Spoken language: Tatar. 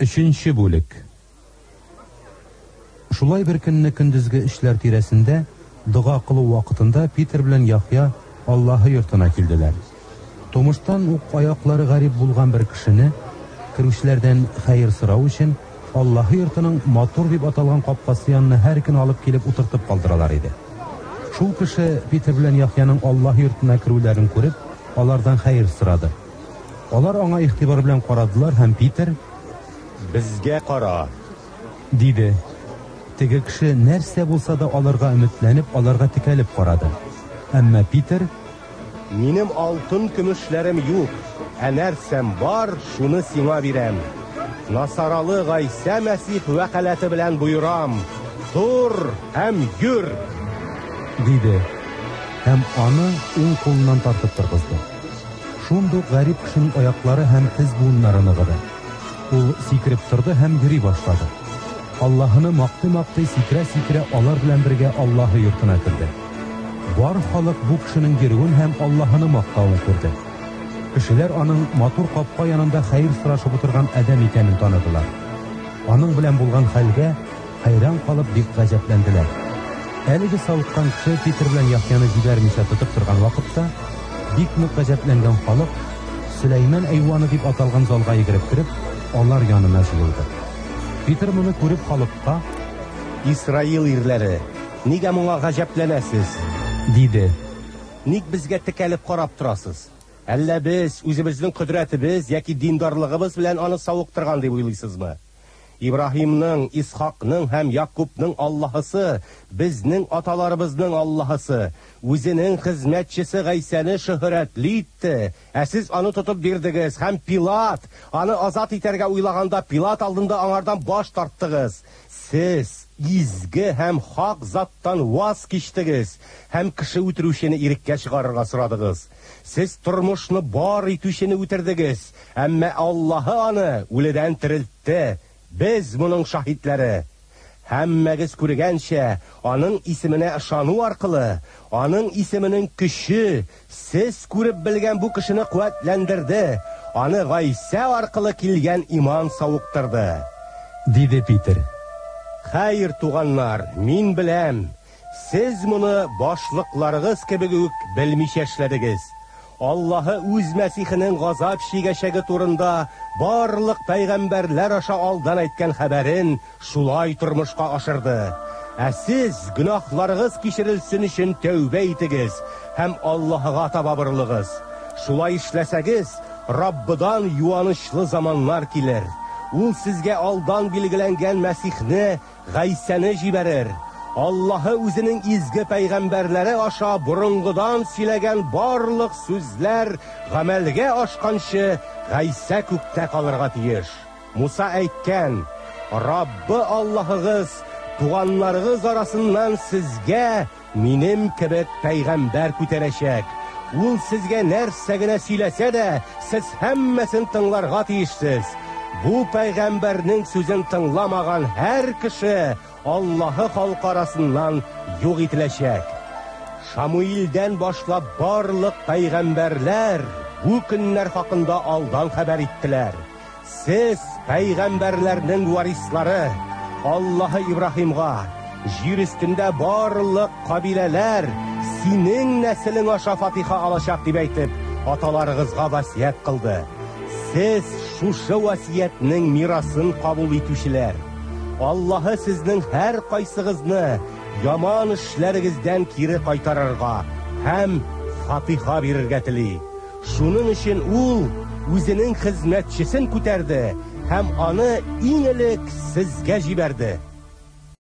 3-нче бүлек. Шулай бер көнне көндезге эшләр тирәсендә, дога кылу вакытында Питер белән Яхья Аллаһы йортына килделәр. Тумыштан ук аяклары гарип булган бер кешене керүчләрдән хәер сорау өчен Аллаһы йортының матур дип аталган капкасы янына һәр көн алып килеп утыртып калдыралар иде. Шул кеше Питер белән Яхьяның Аллаһы йортына керүләрен күреп, алардан хәер сорады. Алар аңа игътибар белән карадылар һәм Питер: «Безгә кара», диде. Теге кеше нәрсә булса да аларга өметләнеп, аларга текәлеп карады. Әмма Питер: «Минем алтын көмешләрем юк, нәрсәм бар, шуны сиңа бирәм. Насаралы Гайса Мәсих вәкаләте белән буйрам, тур һәм йөр», диде. Һәм аны уң кулыннан тартып торгызды. Шундук гарип кешенең аяклары һәм тез буыннары ныгыды. Ул сикереп торды һәм йөри башлады. Аллаһыны мактый-мактый сикерә-сикерә алар белән бергә Аллаһы йортына керде. Бар халык бу кешенең йөрүен һәм Аллаһыны мактавын күрде. Кешеләр аның матур капка янында хәер сорашып утырган адәм икәнен таныдылар. Аның белән булган хәлгә хәйран калып бик гаҗәпләнделәр. Әлеге савыткан кеше Питер белән Яхьяны җибәрмичә тотып торган вакытта, бик нык гаҗәпләнгән халык Сөләйман әйваны дип аталган залга йөгереп кереп, алар янына җыелды. Питер моны күреп халыкка: «Исраил ирләре, нигә моңа гаҗәпләнәсез?» диде. «Ник безгә текәлеп карап торасыз? Әллә без үзебезнең кодрәтебез яки диндарлыгыбыз белән аны савыктырган дип уйлыйсызмы? Ибраһимның, Исхакның һәм Якубның Аллаһысы, безнең аталарыбызның Аллаһысы, үзенең хезмәтчесе Гайсаны шөһрәтле итте. Сез аны тотып бирдегез һәм Пилат аны азат итәргә уйлаганда Пилат алдында аңардан баш тарттыгыз. Сез изге һәм хак заттан ваз кичтегез һәм кеше үтерүчене иреккә чыгарырга сорадыгыз. Сез тормышны бар итүчене үтердегез, әмма Аллаһы аны үледән терелтте. Без моның шаһитләре. Һәммәгез күргәнчә, аның исеменә ышану аркылы, аның исеменең көче сез күреп белгән бу кешене куәтләндерде, аны Гайса аркылы килгән иман савыктырды», диде Питер. «Хәйр туганнар, мин беләм, сез моны башлыкларыгыз кебек үк белмичә эшләдегез. Аллаһы үз Мәсихенең газап чигәчәге турында барлык пәйгамбәрләр аша алдан әйткән хәбәрен шулай тормышка ашырды. Сез гөнаһларыгыз кичерелсен өчен тәүбә итегез һәм Аллаһыга таба борылыгыз. Шулай эшләсәгез, Раббыдан юанычлы заманнар килер. Ул сезгә алдан билгеләнгән Мәсихне, Гайсаны җибәрер. Аллаһы үзенең изге пәйгамбәрләре аша борынгыдан сөйләгән барлык сүзләр гамәлгә ашканчы Гайса күктә калырга тиеш. Муса әйткән: Раббы Аллаһыгыз туганнарыгыз арасыннан сезгә минем кебек пәйгамбәр күтәрәчәк. Ул сезгә нәрсә генә сөйләсә дә, сез һәммәсен тыңларга тиешсез. Бу пәйгамбәрнең сүзен тыңламаган һәр кеше Аллаһы халкы арасыннан юк ителәчәк. Шамуилдән башлап барлык пәйгамбәрләр бу көннәр хакында алдан хәбәр иттеләр. Сез пәйгамбәрләрнең варислары, Аллаһы Ибраһимга, җир өстендә барлык кабиләләр синең нәселең аша фатиха алачак дип әйтеп, аталарыгызга васият кылды. Сез шушы васиятның мирасын кабул итүчеләр. Аллаһы сезнең һәр кайсыгызны яман эшләрегездән кире кайтарырга һәм фатиха бирергә тели. Шуның өчен ул үзенең хезмәтчесен күтәрде һәм аны иң элек сезгә җибәрде.